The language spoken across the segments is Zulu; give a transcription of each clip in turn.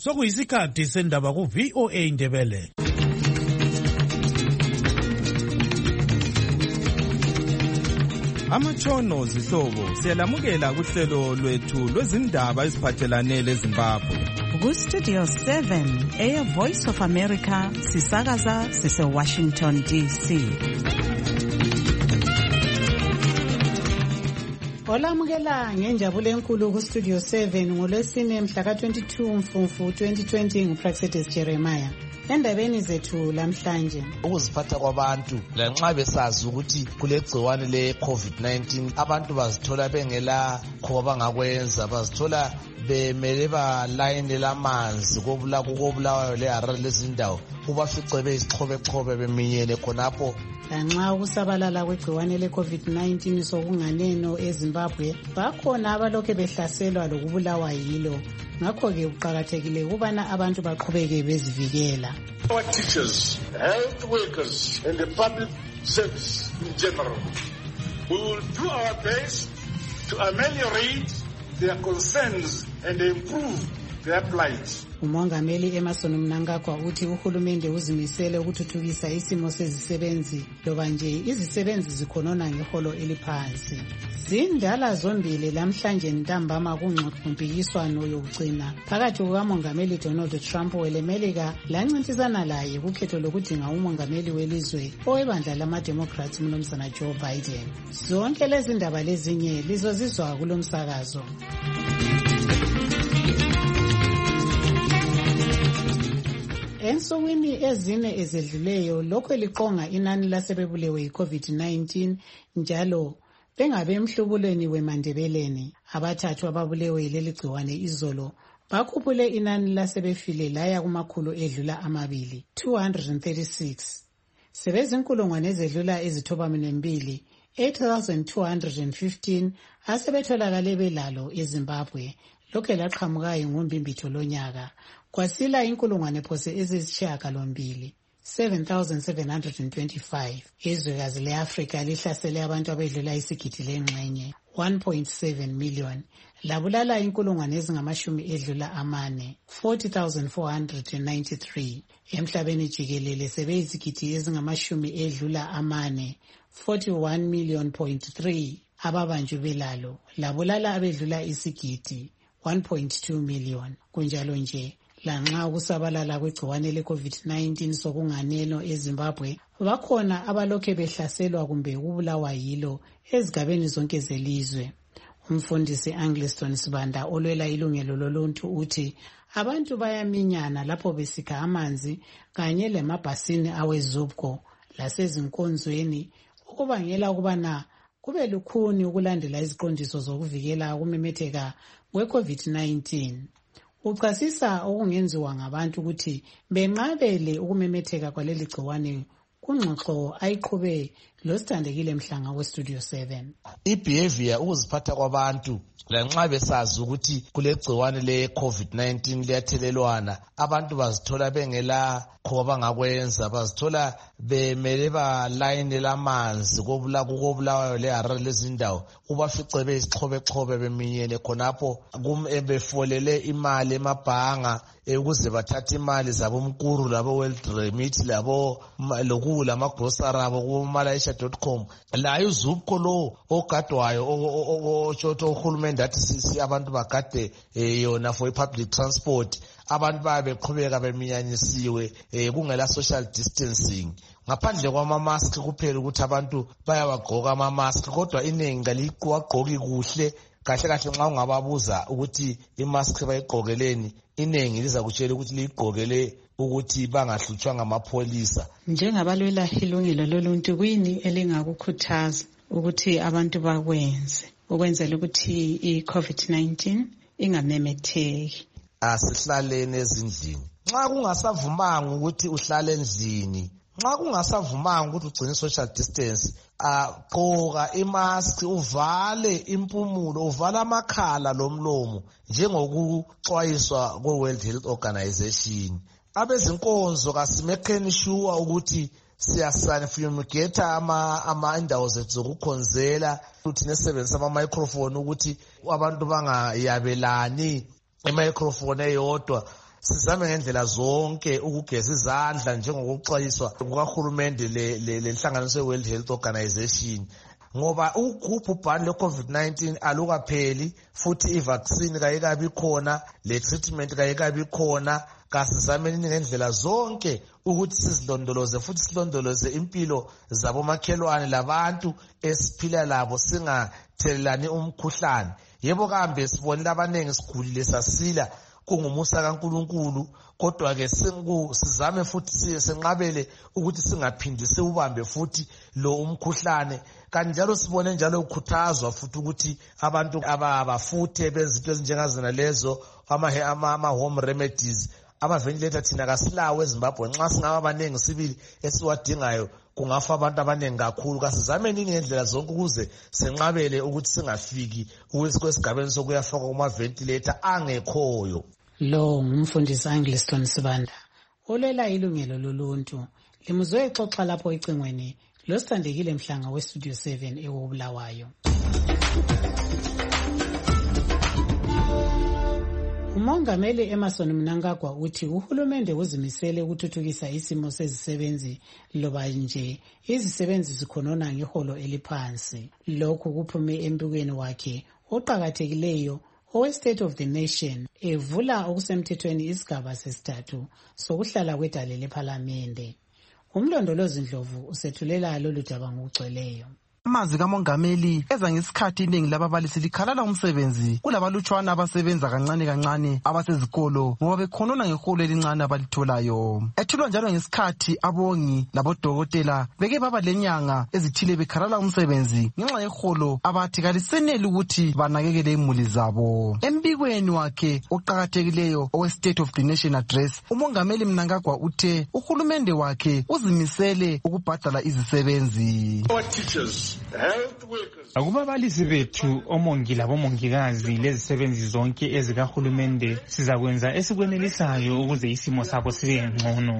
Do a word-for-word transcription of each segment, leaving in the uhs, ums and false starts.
sokuyisikhathi sendaba ku V O A Ndebele. Amatshono zihlobo siyalamukela kuhlelo lwethu lwezindaba eziphathelane leZimbabwe. Ku Studio seven, Air Voice of America, sisakaza sise Washington D C. Olamukela ngenjabulo enkulu ku Studio seven ngolwesine mhla ka twenty-two Mfumfu twenty twenty nguPraxedis Jeremiah. Endabeni zethu lamhlanje, ukuziphatha kwabantu lanxa besazi ukuthi kulegciwane le COVID nineteen, abantu bazithola bengela kho bangakwenza, bazithola bemele balayine lamanzi kobula kokobulawayo le harare lezindawo kubafice bezixhobe-xhobe beminyene khonapho. Lanxa ukusabalala kwegciwane le COVID nineteen sokunganeno eZimbabwe, bakhona abalokhe behlaselwa lokubulawa yilo. Ngakho-ke kuqakathekile ukubana abantu baqhubeke bezivikela. Our teachers, health workers and the public service in general, we will do our best to ameliorate their concerns and improve their plight. Umongameli Emerson Mnangagwa uthi uhulumende uzimisele ukuthuthukisa isimo sezisebenzi loba nje izisebenzi zikhonona ngeholo eliphansi. Zindala zombili lamhlanje ntambama kungqompikiswano yokugcina phakathi kukamongameli Donald Trump welemelika lancintisana laye kukhetho lokudinga umongameli welizwe owebandla lama-Democrats uMnumzana Joe Biden. Zonke lezi ndaba lezinye lizozizwa kulomsakazo. Ensukwini ezine ezedluleyo lokho eliqonga inani lasebebulewe yi-COVID nineteen njalo bengabe emhlubulweni wemandebeleni. Abathathu ababulewe yileli gciwane izolo bakhuphule inani lasebefile laya kumakhulu edlula amabili, two hundred thirty-six. Sebezinkulungwane ezedlula ezithobamine mbili, eight thousand two hundred fifteen asebetholakale belalo eZimbabwe. Lokhe laqhamukayo ngombimbitho lonyaka. Kwasila inkulungwane phose ezisishiyagalombili, seven thousand seven hundred twenty-five. Izwekazi le-Afrika lihlasele abantu abedlula isigidi lengxenye, one point seven million. Labulala inkulungwane ezingamashumi edlula amane, forty thousand four hundred ninety-three. Emhlabeni jikelele sebeyizigidi ezingamashumi edlula amane, forty-one million point three. Ababanjwe belalo labulala abedlula isigidi, one point two million. Kunjalo nje, lanxa ukusabalala kwegciwane le-COVID nineteen sokunganeno eZimbabwe, bakhona abalokhe behlaselwa kumbe ukubulawa yilo ezigabeni zonke zelizwe. Umfundisi Angliston Sibanda olwela ilungelo loluntu uthi abantu bayaminyana lapho besikha amanzi kanye lemabhasini awezubko lasezinkonzweni ukubangela ukubana kube lukhuni ukulandela iziqondiso zokuvikela ukumemetheka kwe-COVID nineteen. Uchasisa okungenziwa ngabantu ukuthi benqabele ukumemetheka kwaleli gciwane kungxoxo ayiqhube losithandekile Mhlanga we-Studio seven. I-behavior ukuziphatha kwabantu lanxa besazi ukuthi kulegciwane le-COVID nineteen liyathelelwana, abantu bazithola bengela kho bangakwenza, bazithola bemele balayine lamanzi kobula kokobulawayo le harare lezindawo kubafice bezixhobe-xhobe beminyene khonapho befolele imali emabhanga ukuze bathathe imali zabomkuru labo World Remit labo lokula amagrosari abo kumalayisha dot com. Layo uzubko lo ogadwayo otshoto uhulumende athi sisi abantu bagade yona for public transport, abantu babe beqhubeka beminyanyisiwe kungela social distancing. Ngaphandle kwama-mask kuphela ukuthi abantu bayawagqoka ama-mask, kodwa iningi ngaliqwagqoki kuhle kahle kahle. Nxa ungababuza ukuthi imask bayigqokeleni, iningi liza kutshela ukuthi ligqokele ukuthi bangahlutshwa ngamapholisa. Njengabalwela ilungelo loluntu, kuyini elingakukhuthaza ukuthi abantu bakwenze ukwenzela ukuthi i-COVID nineteen ingamemetheki? Asihlaleni ezindlini. Nxa kungasavumanga ukuthi uhlale endlini, nxa kungasavumanga ukuthi ugcine social distance, agqoka imask, uvale impumulo, uvale amakhala lomlomo njengokuxwayiswa kwe-World Health Organization. Abezinkonzo kasimekheni sure ukuthi siyasanifumigetha ama ama indawo zethu zokukhonzela, futhi nesebenzisa ama-microphone ukuthi abantu bangayabelani i-microphone eyodwa. sizame ngendlela zonke ukugeza izandla njengokuxwayiswa kukahulumende lenhlanganiso ye-World Health Organization, ngoba ubhubhane le-COVID nineteen alukapheli, futhi i-vaccine kayikabi khona, le-treatment kayikabi khona. Kasizameni ngendlela zonke ukuthi sizilondoloze futhi silondoloze impilo zabomakhelwane labantu esiphila labo, singathelelani umkhuhlane. Yebo kambe sibonile abanengi sigulile sasila, kungumusa kaNkulunkulu, kodwa ke sizame futhi senqabele ukuthi singaphindi siubambe futhi lo umkhuhlane. Kanti njalo sibone njalo ukukhuthazwa futhi ukuthi abantu abafuthe benze into ezinjengazina lezo, ama home remedies, ama-ventilator thina kasilawo eZimbabwe. Nxa singaba abaningi sibili esiwadingayo kungafa abantu abaningi kakhulu. Kasizameni ngendlela zonke ukuze senqabele ukuthi singafiki kwesigabeni sokuyafaka kuma-ventilator angekhoyo. Lo ngumfundisi Angliston Sibanda olwela ilungelo loluntu. Limuzwe ixoxa lapho icingweni losithandekile Mhlanga we-Studio seven ewoBulawayo. Umongameli Emerson Mnangagwa uthi uhulumende uzimisele ukuthuthukisa isimo sezisebenzi loba nje izisebenzi zikhonona ngeholo eliphansi. Lokhu kuphume embikweni wakhe oqhakathekileyo owe-State of the Nation evula okusemthethweni isigaba sesithathu sokuhlala kwedale lephalamende. Umlondolozi Ndlovu usethulela lolu daba ngokugcweleyo. Amazwi kamongameli eza ngesikhathi iningi lababalisi likhalala umsebenzi kulabalutshwana abasebenza kancane kancane abasezikolo ngoba bekhonona ngeholo elincane abalitholayo. Ethulwa njalo ngesikhathi abongi labodokotela beke baba lenyanga ezithile bekhalala umsebenzi ngenxa yeholo abathi kaliseneli ukuthi banakekele imuli zabo. Embikweni wakhe oqhakathekileyo owe-State of the Nation Address, umongameli Mnangagwa uthe uhulumende wakhe uzimisele ukubhadala izisebenzi. Akubabalisi bethu, omongi labomongikazi lezisebenzi zonke ezikahulumende sizakwenza esikwenelisayo ukuze isimo sabo sibe ngcono.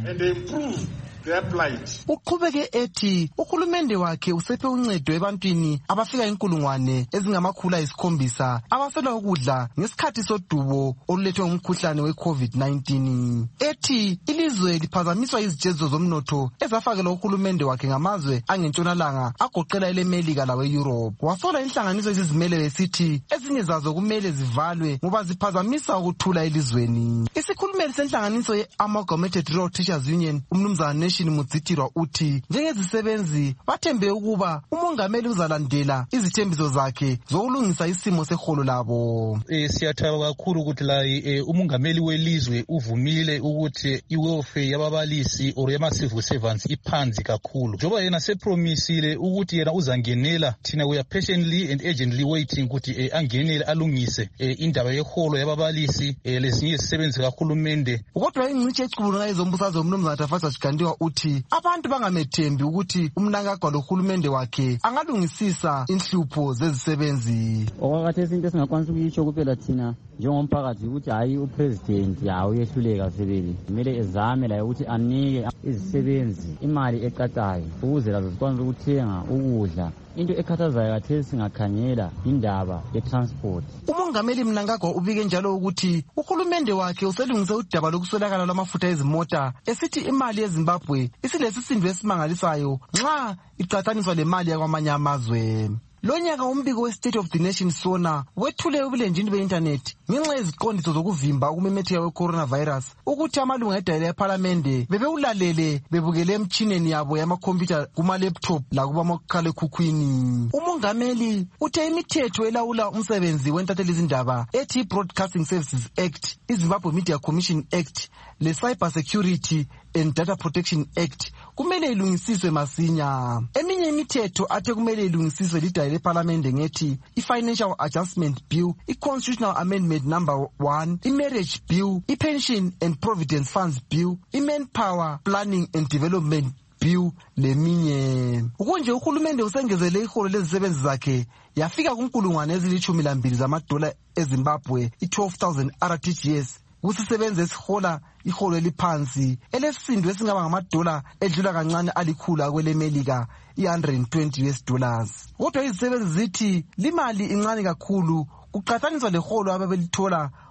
Uqhubeke ethi uhulumende wakhe usephe uncedo ebantwini abafika inkulungwane ezingamakhulu ayisikhombisa abaswela ukudla ngesikhathi sodubo olulethwe ngumkhuhlane we-COVID nineteen. Ethi ilizwe liphazamiswa izijezo zomnotho ezafakelwa uhulumende wakhe ngamazwe angentshonalanga agoqela elemelika lawe-Europe. Wasola inhlanganiso ezizimele besithi ezinye zazo kumele zivalwe ngoba ziphazamisa ukuthula elizweni. Isikhulumeli senhlanganiso ye-Amalgamated Rural Teachers Union umnumzana Mudzitirwa uthi njengezisebenzi bathembe ukuba umongameli uzalandela izithembiso zakhe zokulungisa isimo seholo labo. E, siyathaba kakhulu ukuthi la e, umongameli welizwe uvumile ukuthi iwelfare yababalisi or yama-civil servants iphansi kakhulu. Njoba yena sepromisile ukuthi yena uzangenela, thina we are patiently and urgently waiting ukuthi e, angenele alungise e, indaba yeholo yababalisi e, lezinye izisebenzi kahulumende. Kodwa ingcitshi ecubulunga ezombusazwe umnumzana Tafatsa Chikandiwa uthi abantu bangamethembi ukuthi uMnangagwa lohulumende wakhe angalungisisa inhlupho zezisebenzi. Okwakhathesi into esingakwanisa ukuyisho kuphela thina njengomphakathi ukuthi hayi upresident awuyehluleka sebeli, kumele ezame la ukuthi anike izisebenzi imali eqatayo ukuze lazo zikwanise ukuthenga ukudla. Into ekhathazayo kathesi singakhangela indaba ye-transport. Umongameli Mnangagwa ubike njalo ukuthi uhulumende wakhe uselungise udaba lokuswelakala lwamafutha ezimota esithi imali yeZimbabwe isilesisindo esimangalisayo nxa iqathaniswa lemali yakwamanye amazwe. Lonyaka umbiko we-State of the Nation sona wethule ubulenjini be-internet ngenxa yeziqondiso zokuvimba ukumemetheka we-coronavirus ukuthi amalunga edale ephalamende bebewulalele bebukele emtshineni yabo yamakhompyutha kuma-laptop lakubamakhalekhukhwini. Umongameli uthe imithetho elawula umsebenzi wentatheli izindaba ethi Broadcasting Services Act, iZimbabwe Media Commission Act le-Cyber Security and Data Protection Act kumele ilungisiswe masinya. Eminye imithetho athe kumele ilungisiswe lidale lephalamende ngethi i-Financial Adjustment Bill, i-Constitutional Amendment number one, i-Marriage Bill, i-Pension and Providence Funds Bill, i-Manpower Planning and Development Bill leminye. Ukunje uhulumende usengezele iholo lezisebenzi zakhe yafika kunkulungwane ezilithumi lambili zamadola eZimbabwe, i-twelve thousand R T G S. Kusisebenza esihola iholo eliphansi elesisindo esingaba ngamadola edlula kancane alikhulu akwelemelika i-one hundred twenty U S dollars. Kodwa izisebenzi zithi limali incane kakhulu kuqathaniswa leholo ababelithola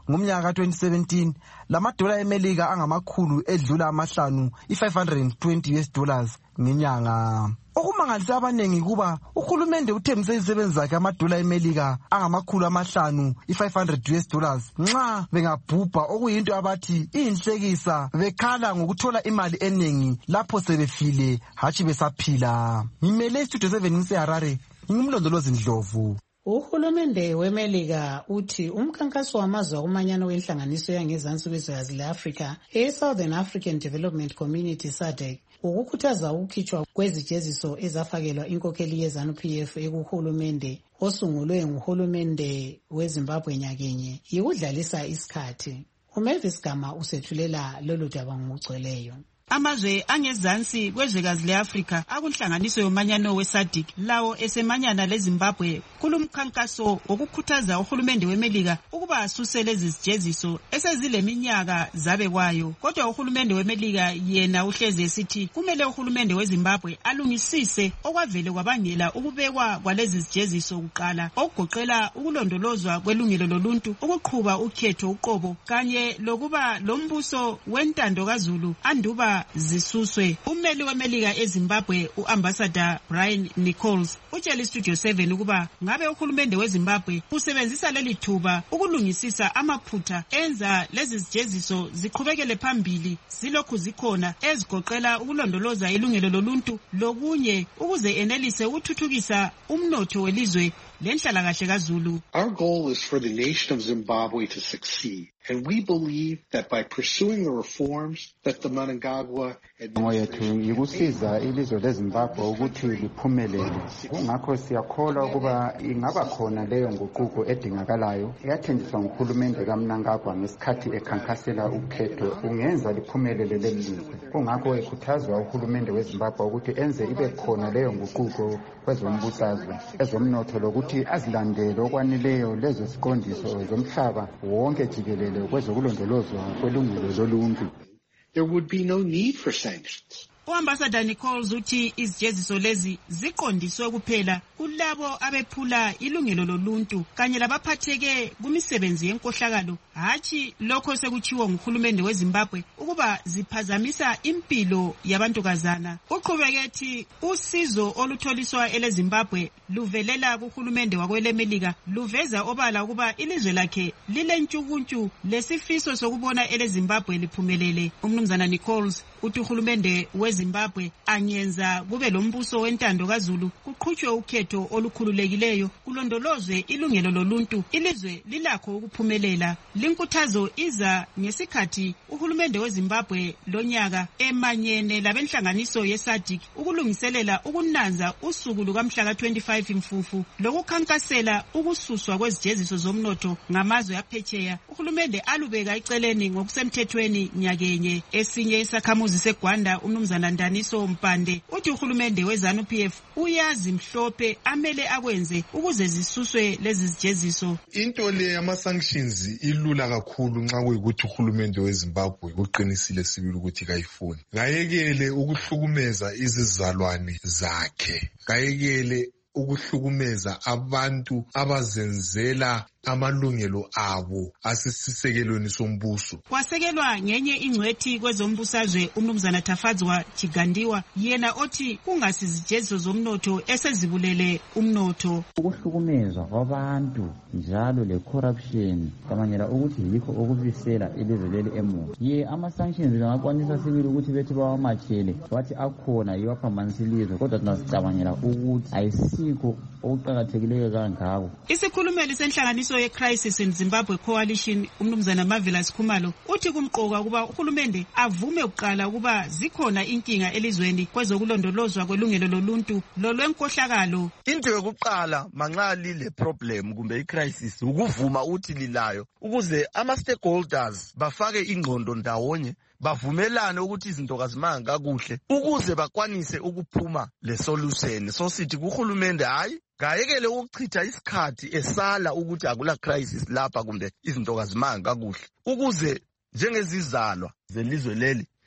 ngomnyaka ka twenty seventeen lamadola emelika angamakhulu edlula amahlanu i-five hundred twenty U S dollars ngenyanga. Okumangalisa abanengi kuba uhulumende uthembise izisebenzi zakhe amadola emelika angamakhulu amahlanu i-five hundred U S dollars nxa bengabhubha, okuyinto abathi iyinhlekisa, bekhala ngokuthola imali eningi lapho sebefile hatshi besaphila. Ngimele istudio seven ngiseHarare, ngimlondolozi Ndlovu. Uhulumende weMelika uthi umkhankaso wamazwe akumanyano wenhlanganiso yangezansi kwezwekazi le-Afrika e-Southern African Development Community S A D C ukukhuthaza ukukhitshwa kwezijeziso ezafakelwa inkokheli ye-ZANU-P F ekuhulumende osungulwe nguhulumende weZimbabwe nyakenye yikudlalisa isikhathi. uMavis Gama usethulela lolu daba ngokugcweleyo. Amazwe angezansi kwezwekazi le-Afrika akunhlanganiso yomanyano we-S A D C lawo esemanyana leZimbabwe kulumkhankaso wokukhuthaza uhulumende weMelika ukuba asuse lezi zijeziso esezileminyaka zabekwayo. Kodwa uhulumende weMelika yena uhlezi esithi kumele uhulumende weZimbabwe alungisise okwavele kwabangela ukubekwa kwalezi zijeziso kuqala, okugoqela ukulondolozwa kwelungelo loluntu, ukuqhuba ukhetho uqobo kanye lokuba lombuso wentando kaZulu anduba zisuswe. Ummeli weMelika eZimbabwe uAmbassador Brian Nichols utshela iStudio seven ukuba ngabe uhulumende weZimbabwe usebenzisa leli thuba ukulungisisa amaphutha enza lezi zijeziso ziqhubekele phambili zilokhu zikhona, ezigoqela ukulondoloza ilungelo loluntu lokunye ukuze enelise ukuthuthukisa umnotho welizwe lenhlalakahle kaZulu. Our goal is for the nation of Zimbabwe to succeed, and we believe that by pursuing the reforms that the Mnangagwa administration yikusiza ilizwe leZimbabwe ukuthi liphumelele. Kungakho siyakholwa ukuba ingaba khona leyo nguquko edingakalayo eyathenjiswa nguhulumende kaMnangagwa ngesikhathi ekhankasela ukhetho ungenza liphumelele leli lizwe. Kungakho ekhuthazwa uhulumende weZimbabwe ukuthi enze ibe khona leyo nguquko kwezombusazwe, ezomnotho lokuthi azilandele okwanileyo lezo ziqondiso zomhlaba wonke jikelele kwezokulondolozwa kwelungelo loluntu. There would be no need for sanctions. uAmbassador Nichols uthi izijeziso lezi ziqondiswe kuphela kulabo abephula ilungelo loluntu kanye labaphatheke kumisebenzi yenkohlakalo, hatshi lokho sekuchiwo nguhulumende weZimbabwe ukuba ziphazamisa impilo yabantukazana. Uqhubeke usizo olutholiswa eleZimbabwe luvelela kuhulumende wakwelemelika luveza obala ukuba ilizwe lakhe lilentshukuntshu lesifiso sokubona eleZimbabwe liphumelele. Umnumzana Nichols uthi uhulumende weZimbabwe anyenza kube lombuso wentando kaZulu, kuqhutshwe ukhetho olukhululekileyo, kulondolozwe ilungelo loluntu, ilizwe lilakho ukuphumelela. Linkuthazo iza ngesikhathi uhulumende weZimbabwe lonyaka emanyene labenhlanganiso ye-S A D C ukulungiselela ukunanza usuku lukamhla ka twenty-five Mfufu lokukhankasela ukususwa kwezijeziso zomnotho ngamazwe aphetsheya. Uhulumende alubeka eceleni ngokusemthethweni nyakenye. Esinye isakhamuzi seGwanda umnumzana Ndaniso Mpande uthi uhulumende weZANU-P F uyazi mhlophe amele akwenze ukuze zisuswe lezi zijeziso. Into le yama sanctions ilula kakhulu nxa kuyikuthi uhulumende weZimbabwe uqinisile sibili ukuthi kayifuni. Ngayekele ukuhlukumeza izizalwane zakhe, ngayekele ukuhlukumeza abantu abazenzela amalungelo abo asisisekelweni sombuso. Kwasekelwa ngenye ingcwethi kwezombusazwe umnumzana Thafadzwa Chigandiwa yena othi kungasizijeziso zomnotho esezibulele umnotho. Ukuhlukumezwa kwabantu njalo le corruption kamanyela ukuthi yikho okubisela ilizwe leli emuva. Ye ama sanctions ngakwanisa sibili ukuthi bethi bawamachele wathi akhona iwaphambanisa ilizwe, kodwa tunasicabangela ukuthi ayisikho okuqakathekileyo kangako. Isikhulumeli senhlanganiso ye-Crisis in Zimbabwe Coalition umnumzana Marvelous Khumalo uthi kumqoka kuba uhulumende avume ukuqala ukuba zikhona inkinga elizweni kwezokulondolozwa kwelungelo loluntu lolwenkohlakalo. Into yokuqala manxa lile problem kumbe i-crisis ukuvuma uthi lilayo ukuze ama-stakeholders bafake ingqondo ndawonye bavumelane ukuthi izinto kazimanga kakuhle ukuze bakwanise ukuphuma le solution. So sithi kuhulumende hayi ngayekele ukuchitha isikhathi esala ukuthi akula crisis lapha kumbe izinto kazimanga kakuhle ukuze njengezizalwa zelizwe leli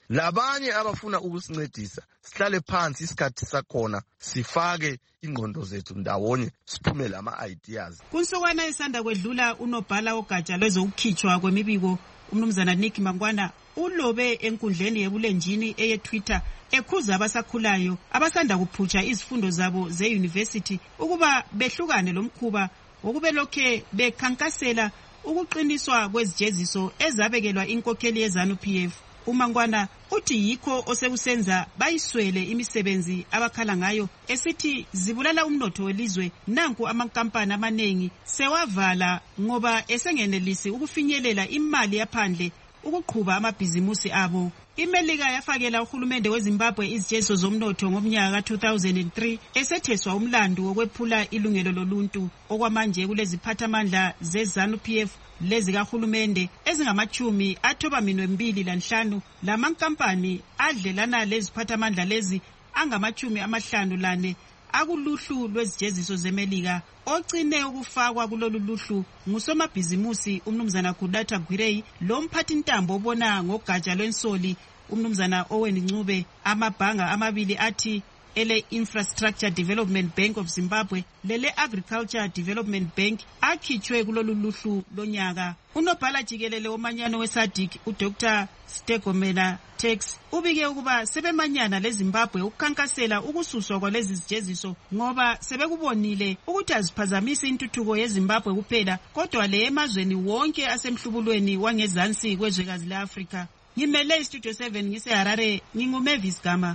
labanye abafuna ukusincedisa sihlale phansi isikhathi sakhona sifake ingqondo zethu ndawonye siphume lama-ideas. Kunsukwana isanda kwedlula unobhala ogatsha lwezokukhitshwa kwemibiko umnumzana Nick Mangwana ulobe enkundleni yebulenjini eye-Twitter ekhuza abasakhulayo abasanda kuphutsha izifundo zabo ze-university ukuba behlukane lomkhuba wokube lokhe bekhankasela ukuqiniswa kwezijeziso ezabekelwa inkokheli ye-ZANU-P F. uMangwana uthi yikho osekusenza bayiswele imisebenzi abakhala ngayo esithi zibulala umnotho welizwe. Nanku amankampani amanengi sewavala ngoba esengenelisi ukufinyelela imali yaphandle ukuqhuba amabhizimusi abo. IMelika yafakela uhulumende weZimbabwe izijeziso zomnotho ngomnyaka ka two thousand three esetheswa umlandu wokwephula ilungelo loluntu. Okwamanje kuleziphathamandla ze-ZANU-P F lezikahulumende ezingamachumi athoba minwe mbili lanhlanu. Lamankampani adlelana leziphathamandla lezi angamachumi amahlanu lane akuluhlu lwezijeziso zeMelika. Ocine ukufakwa kulolu luhlu ngusomabhizimusi umnumzana Kudata Gwirei lomphathi ntambo obona ngogatsha lwensoli umnumzana Owen Ncube. Amabhanga amabili athi ele Infrastructure Development Bank of Zimbabwe lele Agriculture Development Bank akhitshwe kulolu luhlu lonyaka. Unobhala jikelele womanyano weSADC uDr Stegomena Tex ubike ukuba sebemanyana leZimbabwe ukukhankasela ukususwa kwalezi zijeziso ngoba sebekubonile ukuthi aziphazamisi intuthuko yeZimbabwe kuphela kodwa le emazweni wonke asemhlubulweni wangezansi kwezwekazi leAfrika. Ngimele iStudio seven ngiseHarare, nginguMavis Gama.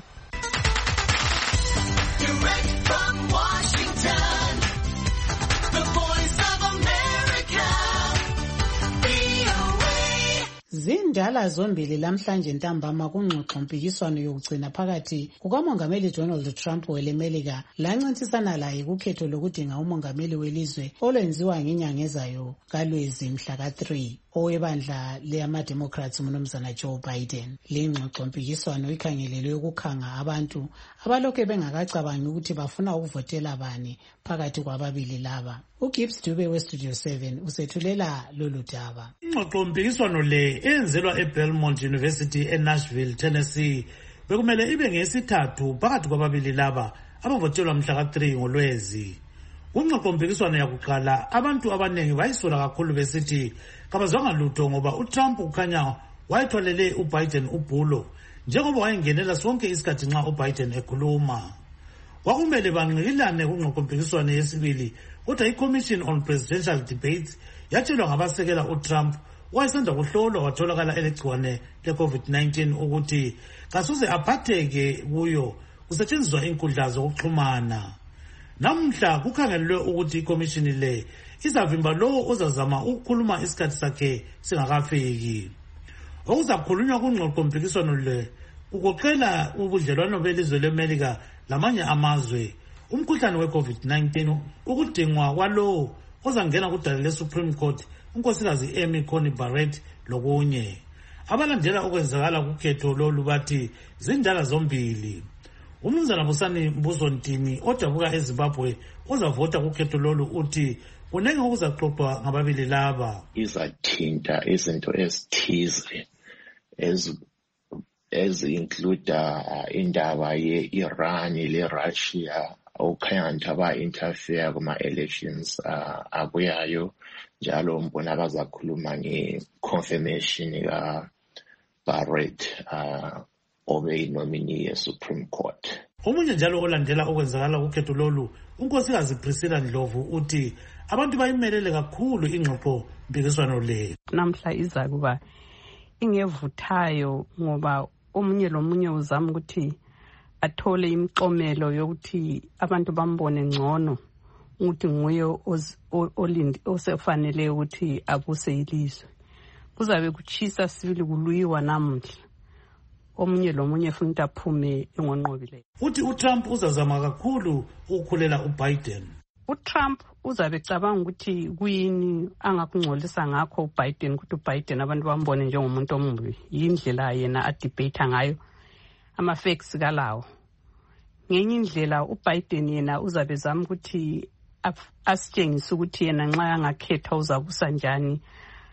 Direct from Washington, the voice of America, V O A. Zindala zombili lamhlanje ntambama kungxoxo mpikiswano yokugcina phakathi kukamongameli Donald Trump welemelika lancintisana laye kukhetho lokudinga umongameli welizwe olwenziwa ngenyanga ezayo kaLwezi mhla ka three owebandla leyama-Democrats umnumzana Joe Biden. Le ngxoxo mpikiswano ikhangelelwe ukukhanga abantu abalokhe bengakacabangi ukuthi bafuna ukuvotela bani phakathi kwababili laba. uGibbs Dube weStudio seven usethulela lolu daba. Ingxoxo mpikiswano le eyenzelwa eBelmont University eNashville, Tennessee bekumele ibe ngesithathu phakathi kwababili laba abavotelwa mhla ka three ngoLwezi. Kungxoxo mpikiswano yakuqala abantu abanengi bayisola kakhulu besithi kabazwanga lutho ngoba uTrump ukhanya wayethwalele uBiden ubhulo njengoba wayengenela sonke isikhathi nxa uBiden ekhuluma. Kwakumele banqikilane kungxoxo mpikiswano yesibili kodwa iCommission on Presidential Debates yatshelwa ngabasekela uTrump wayesanda kuhlolwa watholakala elegciwane le-COVID nineteen ukuthi kasuze aphatheke kuyo kusetshenziswa inkundla zokuxhumana. Namhla kukhangelelwe ukuthi iCommission le izavimba lowo ozazama ukukhuluma isikhathi sakhe singakafiki. Okuzakhulunywa kungxoxo mpikiswano le kugoqela ubudlelwano belizwe leMelika lamanye amazwe, umkhuhlane we-COVID nineteen, ukudingwa kwalowo ozangena kudala le-Supreme Court unkosikazi Amy Coney Barrett lokunye. Abalandela okwenzakala kukhetho lolu bathi zindala zombili. Umnumzana Busani Mbuso Ntini odabuka eZimbabwe ozavota kukhetho lolu uthi kunenge okuzaxoxwa ngababili laba. Izathinta izinto ezithize ez ezincluda indaba ye-Iran le-Russia okukhanya aba-interfere kuma-elections abuyayo njalo mbona bazakhuluma nge-confirmation ka-Barrett obe yi-nominee ye-Supreme Court. Omunye njalo olandela okwenzakala kukhetho lolu unkosikazi Priscilla Ndlovu uthi abantu bayimelele kakhulu ingxoxo mpikiswano le. Namhla iza kuba ingevuthayo ngoba omunye lomunye uzama ukuthi athole imixomelo yokuthi abantu bambone ngcono ukuthi nguye olindi osefanele ukuthi abuse ilizwe. Kuzabe kuchisa sibili kuluyiwa namhla. Omunye lomunye futhi aphume engonqobile. Uthi uTrump uzazama kakhulu ukukhulela uBiden. uTrump uzabe cabanga ukuthi kuyini angakungcolisa ngakho uBiden ukuthi uBiden abantu bambone njengomuntu omubi. Yindlela yena adebate ngayo ama facts kalawo. Ngenye indlela uBiden yena uzabe zama ukuthi asitshengise ukuthi yena nxa angakhetha uzabusa njani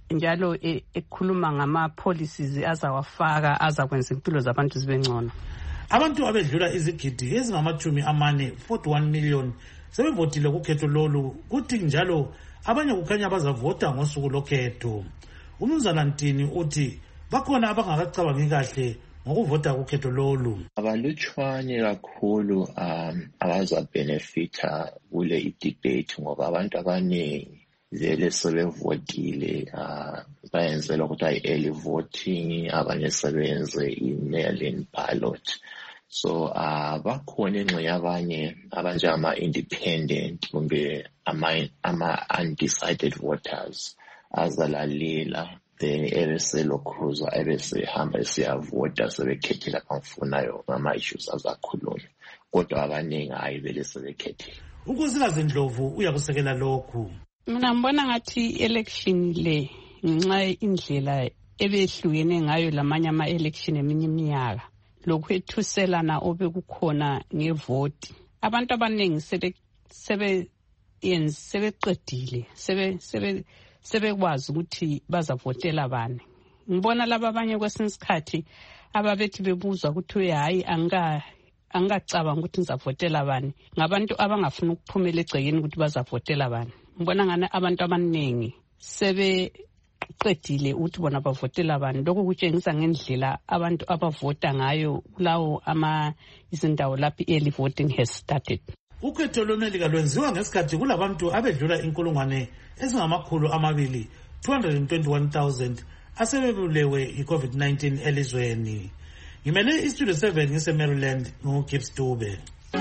njalo ekhuluma ngama policies azawafaka azakwenza impilo zabantu zibe ngcono. Abantu abedlula izigidi ezingamachumi amane forty-one million sebevotile kukhetho lolu, kuthi njalo abanye kukhanya bazavota ngosuku lokhetho. Umnumzana Ntini uthi bakhona abangakacabangi kahle ngokuvota kukhetho lolu. Abalutshwane kakhulu um abazabenefita kule i-debate ngoba abantu abaningi vele sebevotile, uh, bayenzelwa ukuthi ayi-early voting, abanye sebenze i-mail-in ballot. So uh, bakhona enxe yabanye abanjengama-independent kumbe ama-undecided voters azalalela then ebeselokhuza ebesehamba esiyavota sebekhethela abamfunayo ngama-issues azakhulunywa, kodwa abaningi hayi vele sebekhethela. Unkosikazi Ndlovu uyakusekela lokhu. Mina ngibona ngathi election le ngenxa indlela ebehlukene ngayo lamanye ama-election eminye iminyaka, lokhu ethuselana obekukhona ngevoti, abantu abaningi sebe sebe yenzi sebeqedile sebe sebe sebekwazi ukuthi bazavotela bani. Ngibona laba abanye kwesinye isikhathi ababethi bebuzwa ukuthi hayi anga angacabanga ukuthi ngizavotela bani, ngabantu abangafuna ukuphumela egcekeni ukuthi bazavotela bani. Ngibona ngana abantu abaningi sebe qedile ukuthi bona bavotela bani. Lokho kutshengisa ngendlela abantu abavota ngayo kulawo ama izindawo lapho early voting has started. Ukhetho lwemelika lwenziwa ngesikhathi kulabantu abedlula inkulungwane ezingamakhulu amabili two hundred twenty-one thousand asebebulewe i-COVID nineteen elizweni. Ngimele istudio seven ngise Maryland ngoGibbs Dube.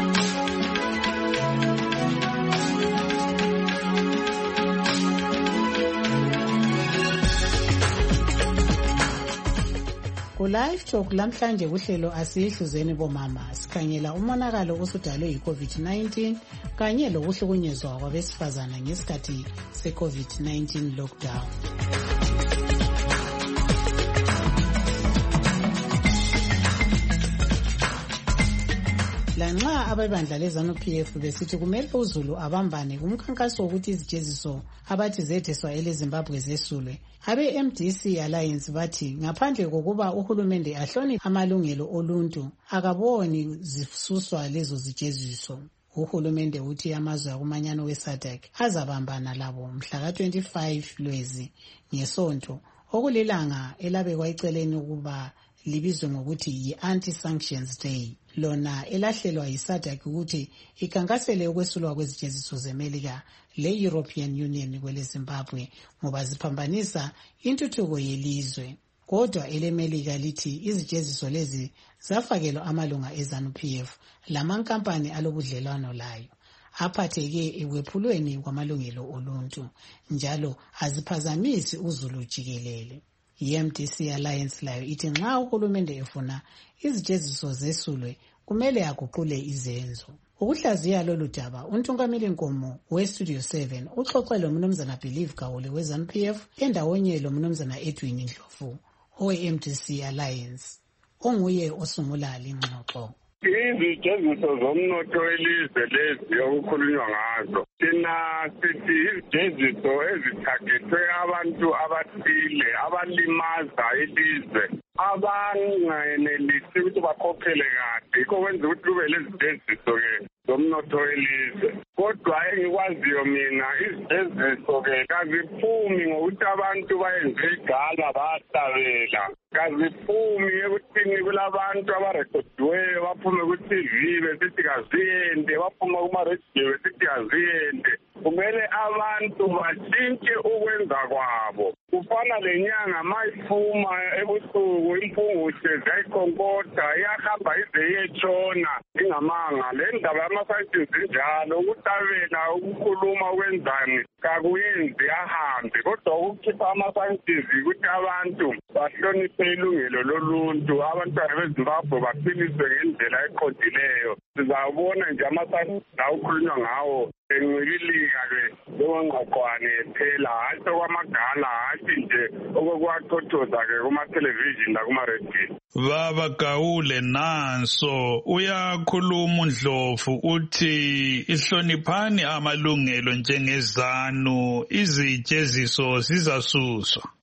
Ku-Live Talk lamhlanje kuhlelo asiyihluzeni bomama sikhangela umonakalo osudalwe yi-COVID nineteen kanye lokuhlukunyezwa kwabesifazana ngesikhathi se-COVID nineteen lockdown. Lanxa abebandla leZANU-P F besithi kumele uZulu abambane kumkhankaso wokuthi izijeziso abathi zetheswa eleZimbabwe zesulwe, abe-M D C Alliance bathi ngaphandle kokuba uhulumende ahloniphe amalungelo oluntu akaboni zisuswa lezo zijeziso. Uhulumende uthi amazwe akumanyano we-SADC azabambana labo mhla ka twenty-five Lwezi ngesonto, okulilanga elabekwa eceleni ukuba libizwe ngokuthi yi-Anti-Sanctions Day, lona elahlelwa yi-SADC ukuthi ikhankasele ukwesulwa kwezijeziso zeMelika le-European Union kwele Zimbabwe ngoba ziphambanisa intuthuko yelizwe. Kodwa eleMelika lithi izijeziso lezi zafakelwa amalunga eZANU-P F lamankampani alobudlelwano layo aphatheke ekwephulweni kwamalungelo oluntu, njalo aziphazamisi uZulu jikelele. I-M D C Alliance layo ithi nxa uhulumende efuna izijeziso zesulwe kumele aguqule izenzo. Ukuhlaziya lolu daba, uNtungameli Nkomo we-Studio seven uxoxe lomnumzana Believe Gawule we-ZANU-P F endawonye lomnumzana Edwin Ndlovu owe-M D C Alliance onguye osungula lengxoxo. Izijeziso zomnotho welizwe lezi okukhulunywa ngazo, thina sithi izijeziso ezithagethwe abantu abathile abalimaza ilizwe abangayenelisi ukuthi bakhokhele kahle, yikho kwenza ukuthi kube lezijeziso-ke zomnotho welizwe. Kodwa engikwaziyo mina izijeziso-ke kaziphumi ngokuthi abantu bayenze igala bahlabela, kaziphumi ekuthini kulabantu abarekhodiweyo baphume ku-T V besithi kaziyende, baphume kuma-radio besithi kaziyende. Kumele abantu bashintshe ukwenza kwabo. Kufana lenyanga mayiphuma ebusuku impungushe ziyayikhonkotha iyahamba ize iyetshona ingamanga. Le ndaba yama-sanctions injalo, ukutabela ukukhuluma ukwenzani kakuyenzi ahambe, kodwa ukukhipha ama-sanctions ukuthi abantu bahloniphe ilungelo loluntu, abantwana beZimbabwe baphiliswe ngendlela eqondileyo. Sizabona nje ama-sanctions awukhulunywa ngawo encibilika-ke lokongqoqwane phela, hayi sokwamagala, hayi nje okokuwachothoza-ke kuma-television nakuma-radio. Baba Gawule nanso uyakhuluma uNdlovu uthi ihloniphani amalungelo njengezanu, izijeziso zizasuswa.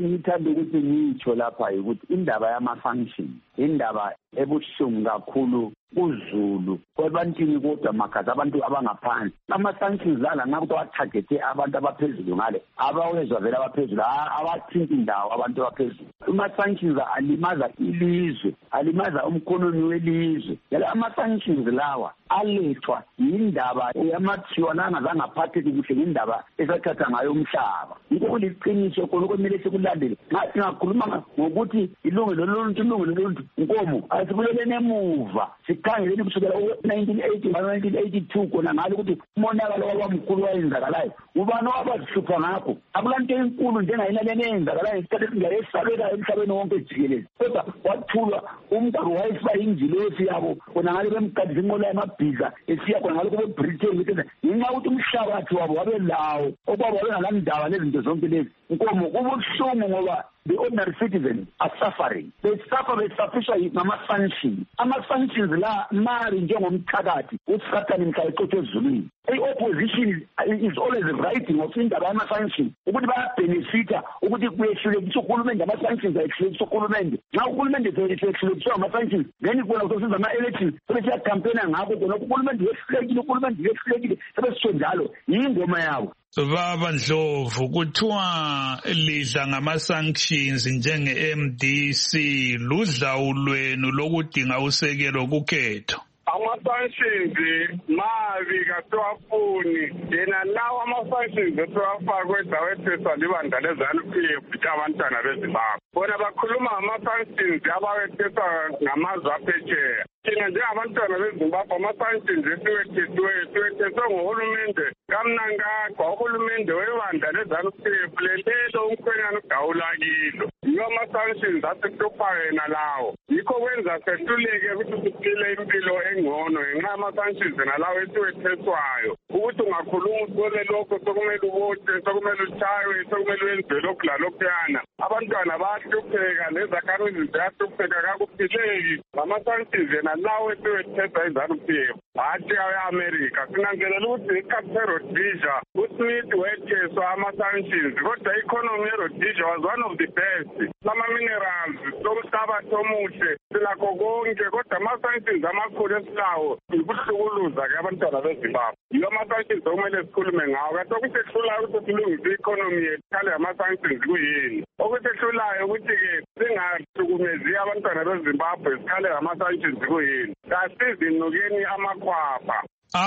engithanda ukuthi ngitsho lapha ukuthi indaba yama-function indaba ebuhlungu kakhulu kuzulu kwebantwini kodwa makazi abantu abangaphansi. Ama-sanctions lana ngakuthi wathagethe abantu abaphezulu ngale abawezwa vele abaphezulu abathinti indawo abantu abaphezulu. Ama-sanctions alimaza ilizwe, alimaza umkhonomi welizwe. Yala ama-sanctions lawa alethwa yindaba yamathiwa nangazange aphatheke kuhle ngendaba esathatha ngayo umhlaba. Yikho kuliqiniso khona okumele sikulandele. Nxa singakhuluma ngokuthi ilungelo loluntu ilungelo loluntu nkomo asibuyeleni emuva sikhangeleni kusukela nineteen eighty nineteen eighty-two khona ngalo ukuthi umonakalo wabamkhulu wayenzakalayo ubani wabazihlupha ngakho. Akulanto enkulu njengayinaleni eyenzakalayo isikhathi esingayesabeka emhlabeni wonke jikelele, kodwa wathulwa umgwaqo wayesiba yinjilosi yabo khona ngale bemgadi inqola yamabhiza esiya khona ngalo kube Britain ngenxa yokuthi umhlabathi wabo wabe lawo okwabo wabengalandaba lezinto zonke lezi. Nkomo kubuhlungu ngoba the ordinary citizens are suffering. They suffer besufisha ngama-sanctions. Ama-sanctions la mari njengomthakathi usathane mhla eqotho ezulwini. I-opposition is always writing of indaba yama-sanctions ukuthi bayabenefita ukuthi kuyehlulekisa uhulumende ama-sanctions ayehlulekisa uhulumende. Nxa uhulumende ehlulekiswa ama-sanctions then kona kuzosenza ama-elections sebesiyakhampena ngakho khona uhulumende wehlulekile uhulumende wehlulekile sebesitsho njalo yingoma yabo. Baba Ndlovu, kuthiwa lidla ngama-sanctions njenge-M D C ludlawu lwenu lokudinga usekelo kukhetho. Ama-sanctions mabi kasiwafuni yena lawo ama-sanctions esiwafakwe dawetheswa libandla leZANU-P F ukuthi abantwana beZimbabwe bona bakhuluma ngama-sanctions abawetheswa ngamazwe aphesheya. Thina njengabantwana beZimbabwe ama-sanctions esiwethesiweyo siwetheswe nguhulumende kaMnangagwa, uhulumende webandla leZANU-P F lelelo umkhwenyana ugawula kilo. Yiwo ama-sanctions asihlupha yena lawo, yikho kwenza sehluleke ukuthi siphile impilo engcono ngenxa yama-sanctions nalawo esiwetheswayo ukuthi ungakhuluma usole lokho sokumele ubote sokumele utshaywe sokumele wenziwe lokhu lalokhuyana. Abantwana bayahlupheka nezakhamizi ziyahlupheka kakuphileki ngama-sanctions yena lawo esiwetheswa iZANU-P F hathi awe-America. Sinanzelela ukuthi isikhathi seRhodesia uSmith wetheswa ama-sanctions kodwa i-economy yeRhodesia was one of the best. Sama-minerals somhlabathi omuhle sinakho konke kodwa ama-sanctions amakhulu esilawo yikuhlukuluza-ke abantwana beZimbabwe. Yiwo ama-sanctions okumele sikhulume ngawo. Kanti okusehlulayo ukuthi silungise i-economy yethu khale ama-sanctions kuyini? Okusehlulayo ukuthi-ke singahlukumezi abantwana beZimbabwe sikhale ngama-sanctions kuyini? Kasizinukeni amakhwapha.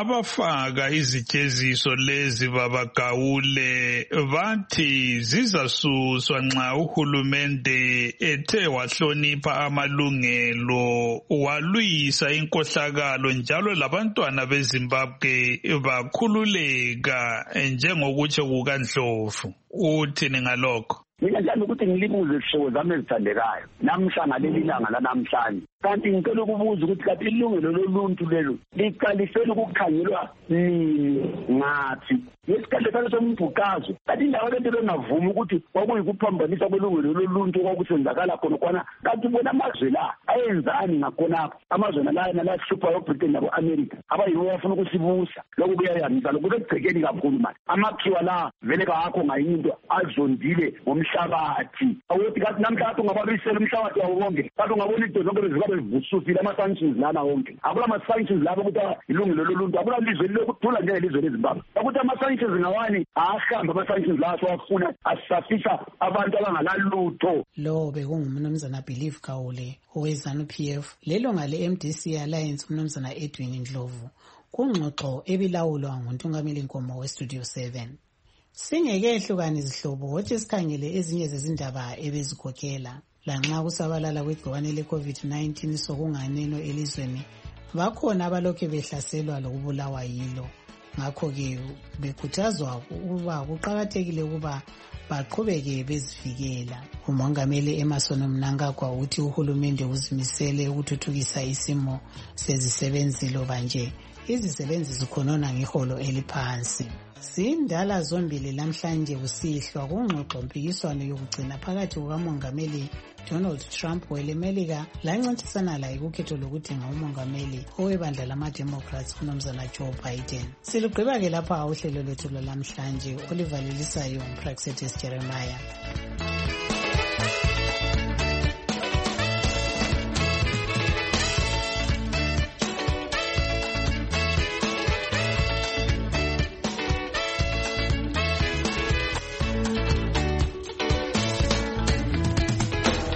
Abafaka izijeziso lezi babagawule bathi zizasuswa nxa uhulumende ethe wahlonipha amalungelo walwisa inkohlakalo njalo labantwana beZimbabwe bakhululeka njengokutsho kukaNdlovu. Uthini ngalokho? Mina njalo ukuthi ngilibuze isihlobo zami ezithandekayo namhla ngaleli langa lanamhlanje, kanti ngicela ukubuza ukuthi kanti ilungelo loluntu lelo liqalisela ukukhangelwa nini ngathi ngesikhathi salo sombhuqazo. Kanti indawo lento bengavumi ukuthi kwakuyikuphambanisa kwelungelo loluntu kwakusenzakala khona khona. Kanti bona amazwe la ayenzani ngakhonapho? Amazwe la nala sihlupha yoBritain nabo-America abayiwo bafuna ukusibusa lokhu kuyayamisa lokhu bekugcekeni kakhulu manje. Amakhiwa la vele kakho ngayinto azondile ngomhlabathi awuthi kanti namhlanje ungababisela umhlabathi wawo wonke kanti ungabona into zonke bezikabe zivusufile ama-sanctions lana wonke. Akula ama-sanctions labo ukuthi ilungelo loluntu akula lizwe lokuthula njengelizwe leZimbabwe ukuthi ama-sanctions ngawani ahamba ama-sanctions lawo siwafuna asisafisa abantu abangalalutho. Lo bekungumnumzana Believe Gawule oweZANU-P F lelunga le-M D C Alliance umnumzana Edwin Ndlovu kungxoxo ebilawulwa nguNtungameli Nkomo weStudio seven. Singekehlukani izihlobo wothi sikhangele ezinye zezindaba ebezikhokhela lanxa kusabalala kwegciwane le-COVID nineteen sokunganeno elizweni bakhona abalokhu behlaselwa lokubulawa yilo. Ngakho-ke bekhuthazwa ukuba kuqakathekile ukuba baqhubeke bezivikela. Umongameli Emmerson Mnangagwa uthi uhulumende uzimisele ukuthuthukisa isimo sezisebenzi loba nje izisebenzi zikhonona ngeholo eliphansi. Zindala zombili lamhlanje kusihlwa kungxoxo mpikiswano yokugcina phakathi kukamongameli Donald Trump welemelika lancintisana laye kukhetho lokudinga umongameli owebandla lama-Democrats umnumzana Joe Biden. Silugqiba-ke lapha uhlelo lwethu lwalamhlanje olivalelisayo uPraxetis Jeremiah.